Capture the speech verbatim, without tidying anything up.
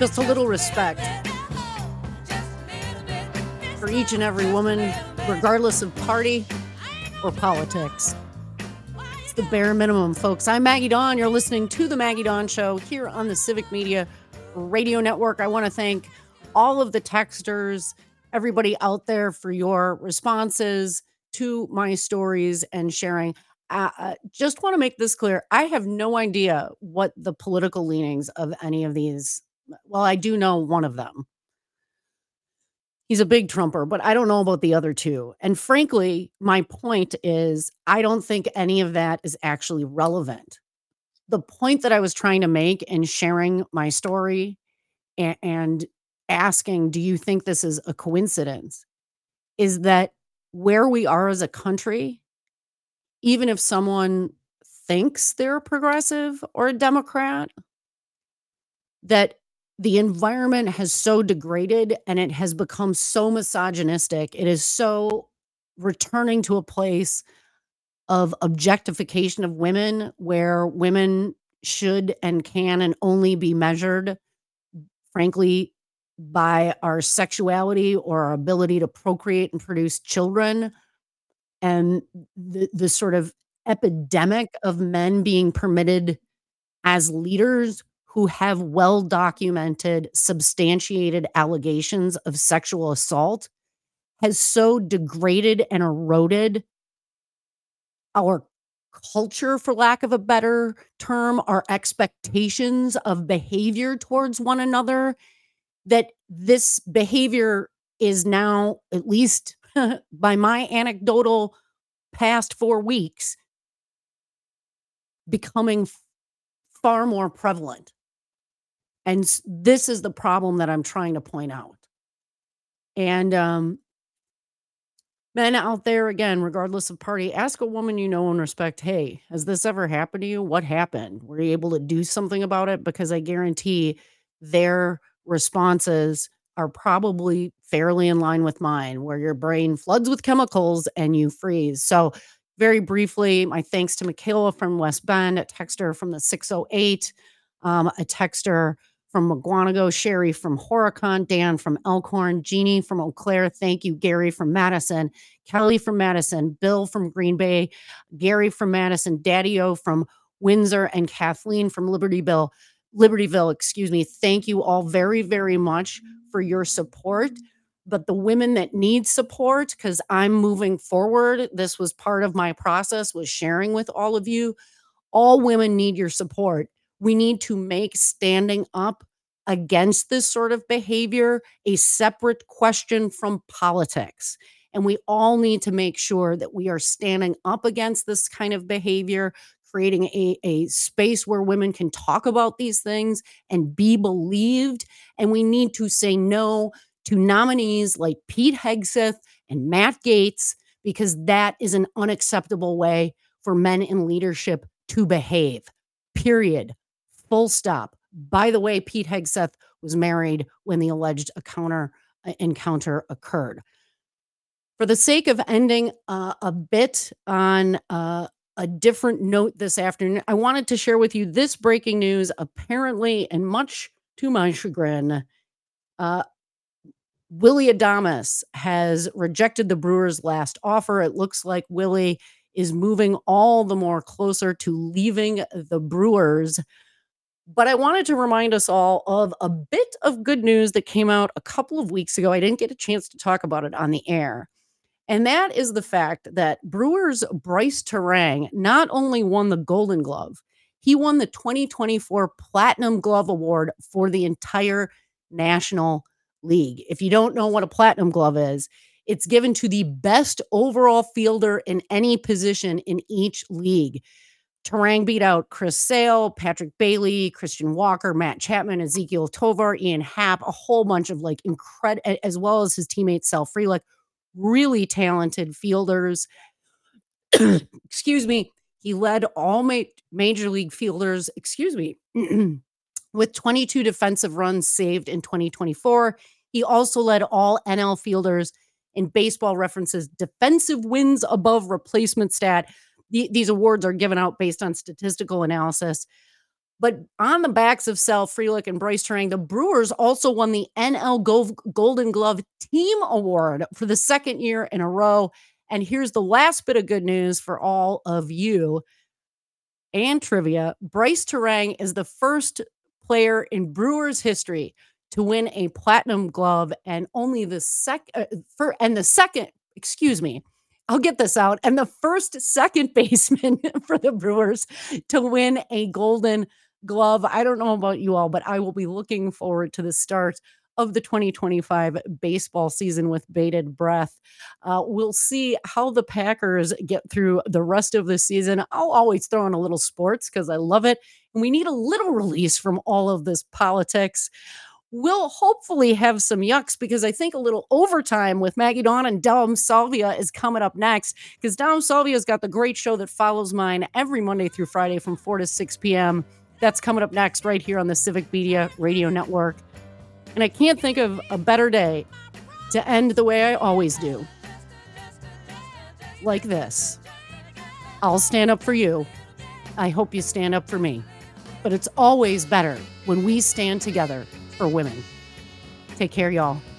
Just a little respect for each and every woman, regardless of party or politics. It's the bare minimum, folks. I'm Maggie Dawn. You're listening to The Maggie Dawn Show here on the Civic Media Radio Network. I want to thank all of the texters, everybody out there for your responses to my stories and sharing. Uh, uh, just want to make this clear. I have no idea what the political leanings of any of these. Well, I do know one of them. He's a big Trumper, but I don't know about the other two. And frankly, my point is I don't think any of that is actually relevant. The point that I was trying to make in sharing my story a- and asking, do you think this is a coincidence? Is that where we are as a country, even if someone thinks they're a progressive or a Democrat, that the environment has so degraded and it has become so misogynistic. It is so returning to a place of objectification of women where women should and can and only be measured, frankly, by our sexuality or our ability to procreate and produce children. And the, the sort of epidemic of men being permitted as leaders who have well documented, substantiated allegations of sexual assault has so degraded and eroded our culture, for lack of a better term, our expectations of behavior towards one another, that this behavior is now, at least by my anecdotal past four weeks, becoming f- far more prevalent. And s- this is the problem that I'm trying to point out. And um, men out there, again, regardless of party, ask a woman you know and respect, hey, has this ever happened to you? What happened? Were you able to do something about it? Because I guarantee their responses are probably fairly in line with mine, where your brain floods with chemicals and you freeze. So, very briefly, my thanks to Michaela from West Bend, a texter from the six oh eight, um, a texter from McGuanago, Sherry from Horicon, Dan from Elkhorn, Jeannie from Eau Claire. Thank you, Gary from Madison, Kelly from Madison, Bill from Green Bay, Gary from Madison, Daddy-O from Windsor, and Kathleen from Libertyville. Libertyville, excuse me. Thank you all very, very much for your support. But the women that need support, because I'm moving forward, this was part of my process, was sharing with all of you. All women need your support. We need to make standing up against this sort of behavior a separate question from politics. And we all need to make sure that we are standing up against this kind of behavior, creating a, a space where women can talk about these things and be believed. And we need to say no to nominees like Pete Hegseth and Matt Gaetz, because that is an unacceptable way for men in leadership to behave. Period. Full stop. By the way, Pete Hegseth was married when the alleged encounter, uh, encounter occurred. For the sake of ending uh, a bit on uh, a different note this afternoon, I wanted to share with you this breaking news. Apparently, and much to my chagrin, uh, Willie Adames has rejected the Brewers' last offer. It looks like Willie is moving all the more closer to leaving the Brewers. But I wanted to remind us all of a bit of good news that came out a couple of weeks ago. I didn't get a chance to talk about it on the air. And that is the fact that Brewers' Bryce Terang not only won the Golden Glove, he won the twenty twenty-four Platinum Glove Award for the entire National League. If you don't know what a Platinum Glove is, it's given to the best overall fielder in any position in each league. Terang beat out Chris Sale, Patrick Bailey, Christian Walker, Matt Chapman, Ezekiel Tovar, Ian Happ, a whole bunch of like incredible, as well as his teammate Sal Frelick, really talented fielders. Excuse me. He led all ma- major league fielders, excuse me, with twenty-two defensive runs saved in twenty twenty-four. He also led all N L fielders in Baseball Reference's defensive wins above replacement stat. The, these awards are given out based on statistical analysis. But on the backs of Sal Frelick and Bryce Terang, the Brewers also won the N L Gov Golden Glove Team Award for the second year in a row. And here's the last bit of good news for all of you and trivia. Bryce Terang is the first player in Brewers history to win a platinum glove, and only the sec uh, for and the second, excuse me, I'll get this out, and the first second baseman for the Brewers to win a golden glove. I don't know about you all, but I will be looking forward to the start of the twenty twenty-five baseball season with bated breath. Uh, we'll see how the Packers get through the rest of the season. I'll always throw in a little sports because I love it. And we need a little release from all of this politics. We'll hopefully have some yucks because I think a little overtime with Maggie Dawn and Dom Salvia is coming up next, because Dom Salvia's got the great show that follows mine every Monday through Friday from four to six p.m. That's coming up next right here on the Civic Media Radio Network. And I can't think of a better day to end the way I always do. Like this. I'll stand up for you. I hope you stand up for me. But it's always better when we stand together for women. Take care, y'all.